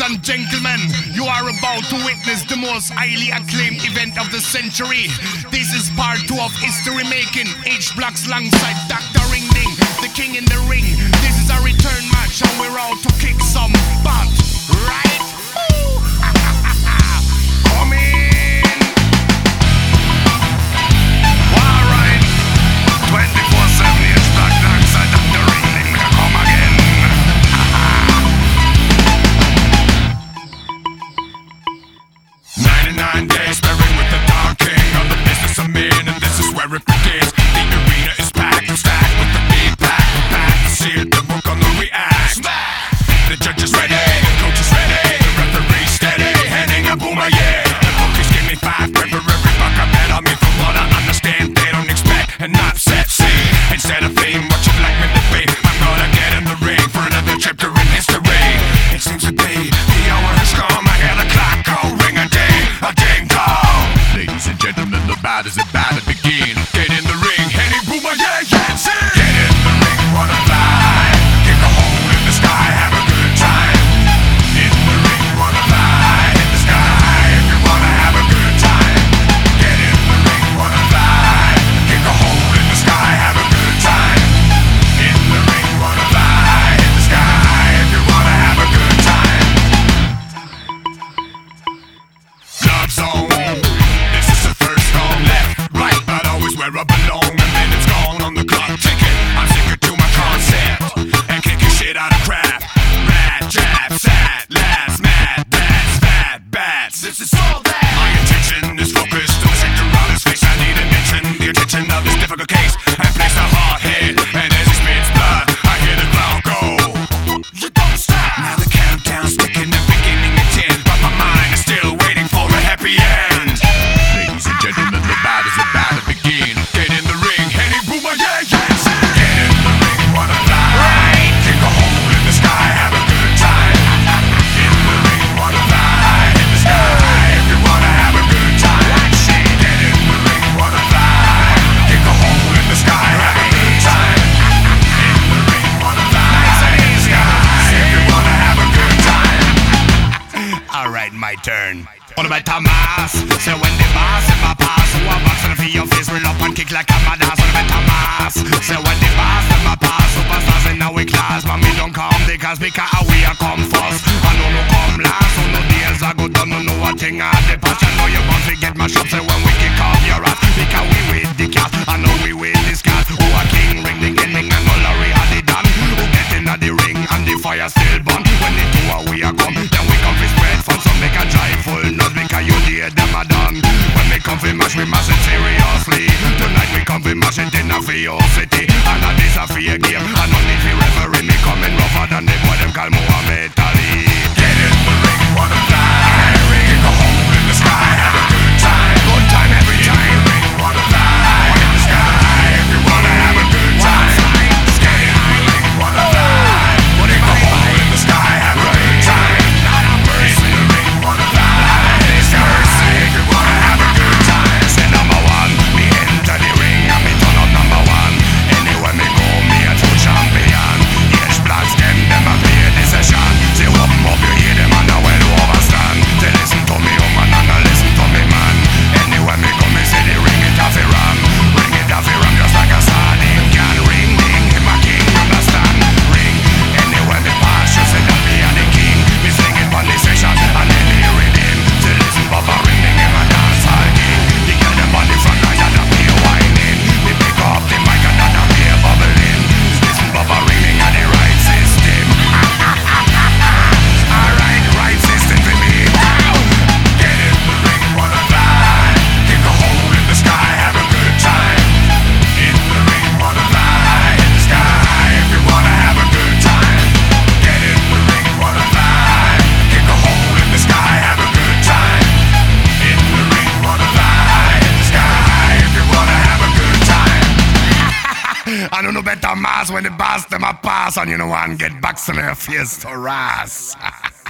and gentlemen, you are about to witness the most highly acclaimed event of the century. This is part 2 of history making. H-Blocks alongside Dr. Ring Ding, the king in the ring. This is a return match and we're out to kick some butt, right? Come in. Alright, 24/7 H-Block alongside Dr. Ring Ding. Come again. 99 days sparring with the Dark King on the business I'm in, and this is where it begins. The arena is packed and stacked with the big pack. We're back to see it, then we're gonna react. The judge is ready, the coach is ready, the referee steady, handing a boomer, yeah. The bookies give me 5 grand for every buck I bet on me. From what I understand, they don't expect an upset scene. Instead of fame, what you'd like me to be, I'm gonna get in the ring for another chapter in history. It seems to be the hour has come. I hear the clock go ring a ding dong. Ladies and gentlemen, the bout is about to begin. Get in the ring, handing boomer, yeah, yeah, see. Get in the ring, wanna fly, kick a hole in the sky, have a good time. In the ring, wanna fly, hit the sky if you wanna have a good time. Get in the ring, wanna fly, kick a hole in the sky, have a good time. In the ring, wanna fly, hit the sky if you wanna have a good time. Love zone, this is the first song. Left, right, but always where I belong. A minute's gone on the clock ticking. I'm sticking to my concept and kicking shit out of crap. Rad, jab, sad, lads, mad, bats, fat, bats. This is all that. My attention is focused on the center of his face. I need attention, the attention of this difficult case. I place a hard hit, and as he spits blood, I hear the crowd go. You don't stop. Now the countdown's ticking and beginning at 10, but my mind is still waiting for a happy end. Ladies and gentlemen, the bout is about to begin. Get in the ring, handing boomer, yeah, yeah. Get in the ring, wanna fly, kick a hole in the sky, have a good time. In the ring, wanna fly, hit the sky if you wanna have a good time. Get in the ring, wanna fly, kick a hole in the sky, have a good time. In the ring, wanna fly, hit the sky if you wanna have a good time. Alright, my turn. All about Thomas. Say when the boss in my pass, who a box for your face, roll up and kick like a badass. All about Thomas. Say when the boss in my pass, superstars in our class, but me don't come because we a come first. I know no come last, so no days I go down, no know what thing I the past. I know you want to get my shop, say when we kick off your ass, because we with the cat, I know we with this cat. Who a king, ring the king, and no Larry are the done. Who get in the ring and the fire still burn. When the two are we a come, then we come to spread fun, so make a joyful noise because you hear them a done. When we come to mash, we mash it seriously. Tonight we come to mash it in a fear city, and that is a fear game. I no need to referee me coming rougher than the boy them call Muhammad Ali. Get in the ring, wanna fly, kick a hole in the sky, have a good time. Good time every time. In the ring, wanna fly, hit the sky if you wanna have a good time. Get in the ring, wanna fly, kick a hole in the sky, have a good time. In the ring, wanna fly, hit the sky if you wanna have a good time. Say number one, me enter the ring and me turn up number one. Anywhere me go, me a true champion. H-Blocks them a play the session. Say open up your ear, them and I well overstand. Say listen to me, man, and I listen to me, man. Anywhere me go, me say the ring it off a ram. Ring it off a ram just like a sardine can. Ring ding, him a king, understand? Ring, anywhere me pass, you say that me a the king. Me sing it on the session and then me redeem. Say listen, Papa, ring ding, him a dance all king. The girl them on the front line and a play whining. Me pick up the mic and that a play bubbling. Listen, Papa, ring ding and the right system. Alright, right system for me. Get in the ring, wanna fly, kick a hole in the sky, have a good time. In the ring, wanna fly, hit the sky if you wanna have a good time. Get in the ring, wanna fly, kick a hole in the sky, have a good time. In the ring, wanna fly, hit the sky if you wanna have a good time. I don't know better mass when the boss them a pass and you know one get box in their face to ras.